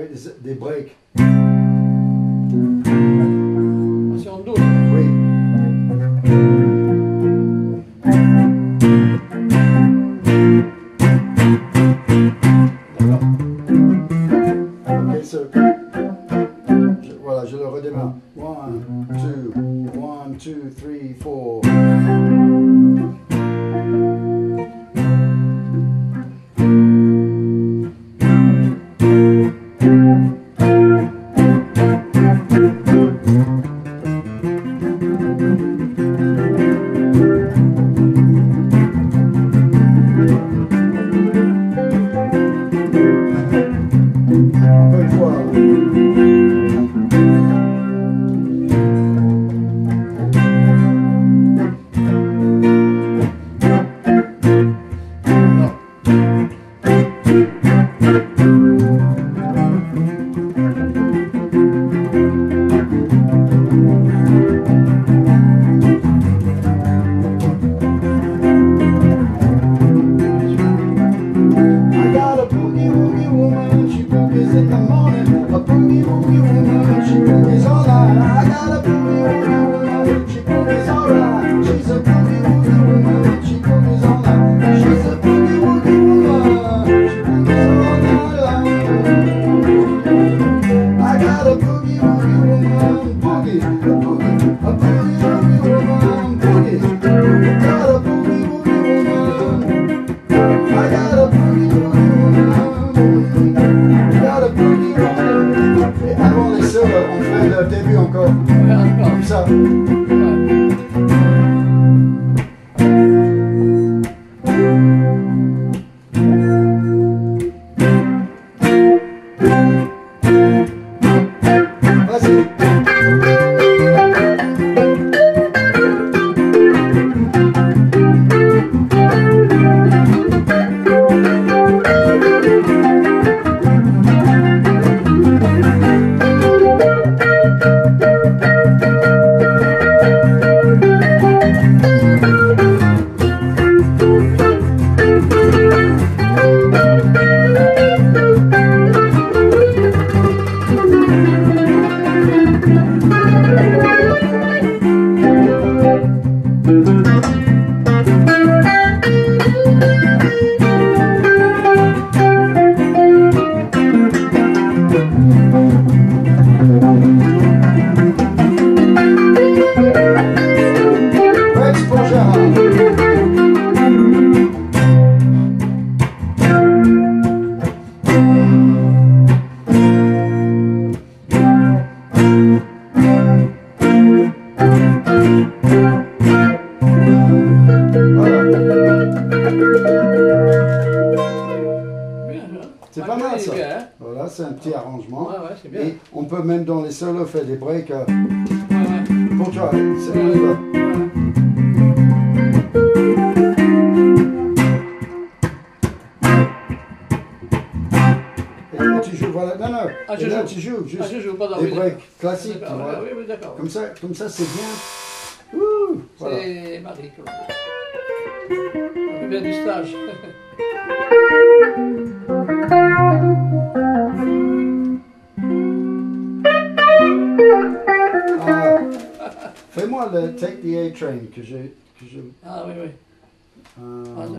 Oui, des breaks. C'est en do. Oui. D'accord. Ok, voilà, je le redémarre. 1, 2, 1, 2, 3, 4. Encore une fois. In the morning, a boogie woogie woman, she boogies all night. I got a boogie woogie woman, she boogies all right. She's a boogie woogie woman, she boogies all night. She's a boogie woogie woman, she boogies all night long. I got a boogie woogie woman, boogie, a boogie woogie woman, boogie. Got a boogie woogie woman, I got a boogie woogie woman. Et avant les solos, on fait le début encore. Comme ça. Vas-y. C'est pas mal ça. Voilà, c'est un petit arrangement. Ouais, c'est bien. Et on peut même dans les solos faire des breaks. Ouais. Pour toi, c'est bon. Et tu joues, voilà. Non, non. Ah, et là, tu joues juste je joue pas dans des breaks classiques. Tu vois. Oui, d'accord. Comme ça c'est bien. Ouh, voilà. C'est Marie. On fait bien du stage. Fais-moi le Take the A Train que je... Ah oui.